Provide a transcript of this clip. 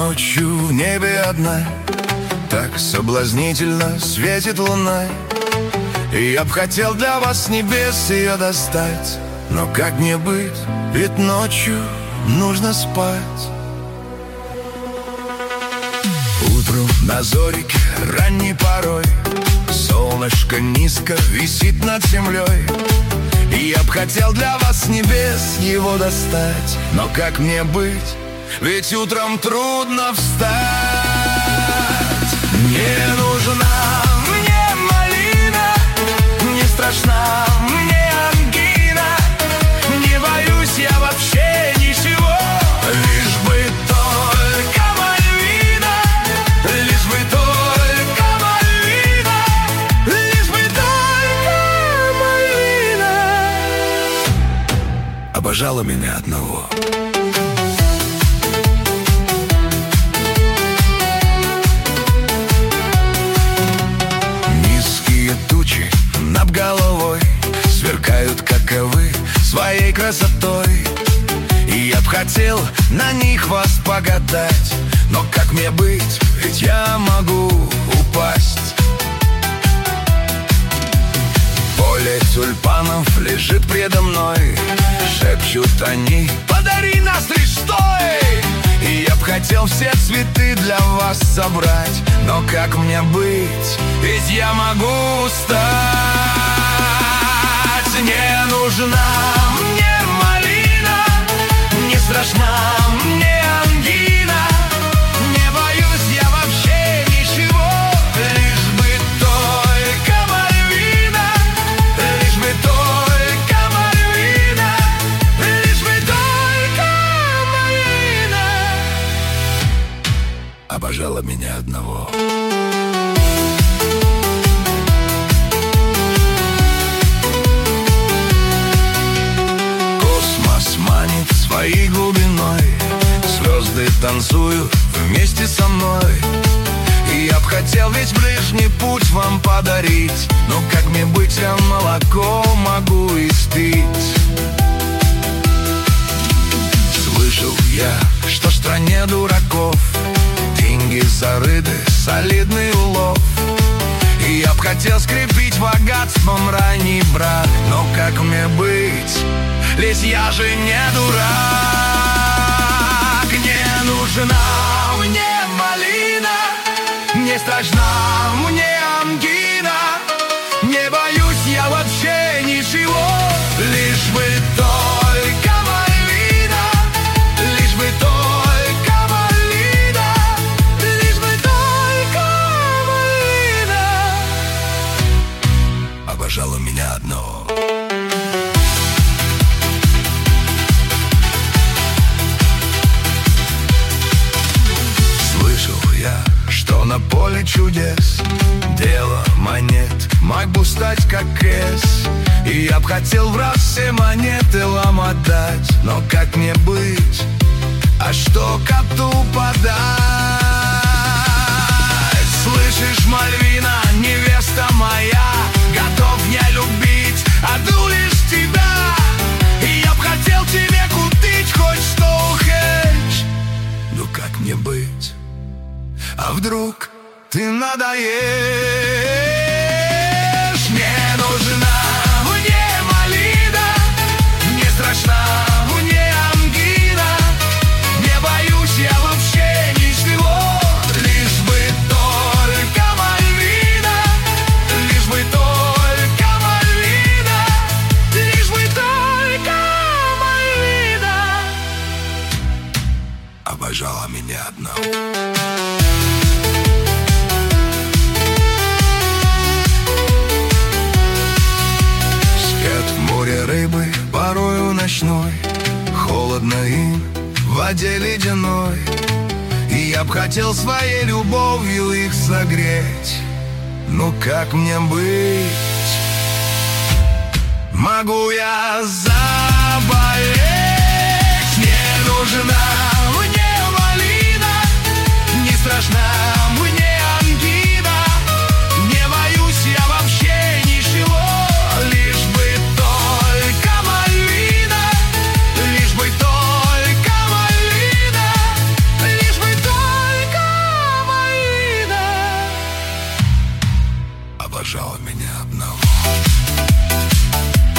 ночью в небе одна, так соблазнительно светит луна. И я б хотел для вас с небес ее достать, но как мне быть, ведь ночью нужно спать. Утром на зорике ранней порой солнышко низко висит над землей. И я б хотел для вас с небес его достать, но как мне быть, ведь утром трудно встать. Не нужна мне малина, не страшна мне ангина, не боюсь я вообще ничего, лишь бы только Мальвина, лишь бы только Мальвина, лишь бы только Мальвина обожала меня одного. Над головой сверкают, как и вы, своей красотой. И я б хотел на них вас погадать, но как мне быть, ведь я могу упасть. Поле тюльпанов лежит предо мной, шепчут они: подари нас лишь стой. И я б хотел все цветы для вас собрать, но как мне быть, ведь я могу устать. Не нужна мне малина, не страшна мне ангина, не боюсь я вообще ничего, лишь бы только Мальвина, лишь бы только Мальвина, лишь бы только Мальвина обожала меня одного. Своей глубиной звезды танцуют вместе со мной. И я б хотел ведь ближний путь вам подарить, но как мне быть, я молоко могу испить. Слышал я, что в стране дураков деньги зарыты, солидный улов. И я б хотел скрепить богатством ранний брак, но как мне быть, ведь я же не дурак. Не нужна мне малина, не страшна мне ангина, не боюсь я вообще ничего, лишь бы только Мальвина, лишь бы только Мальвина, лишь бы только Мальвина обожала меня одного. Что на поле чудес дело монет мог бы стать как Эс. И я б хотел в раз все монеты ломотать, но как мне быть, а что коту подать? Слышишь, Мальвина, невеста моя, готов я любить одну лишь тебя. И я б хотел тебе купить хоть что хочешь, ну как мне быть, а вдруг ты надоешь? Не нужна мне малина, не страшна мне ангина, не боюсь я вообще ничего, лишь бы только Мальвина, лишь бы только Мальвина, лишь бы только Мальвина обожала меня одного. Рыбы порою ночной, холодно им в воде ледяной. И я б хотел своей любовью их согреть, но как мне быть, могу я заболеть? Не нужна мне малина, не страшна мне ангина, не боюсь я вообще ничего, лишь бы только Мальвина, лишь бы только Мальвина, лишь бы только одного.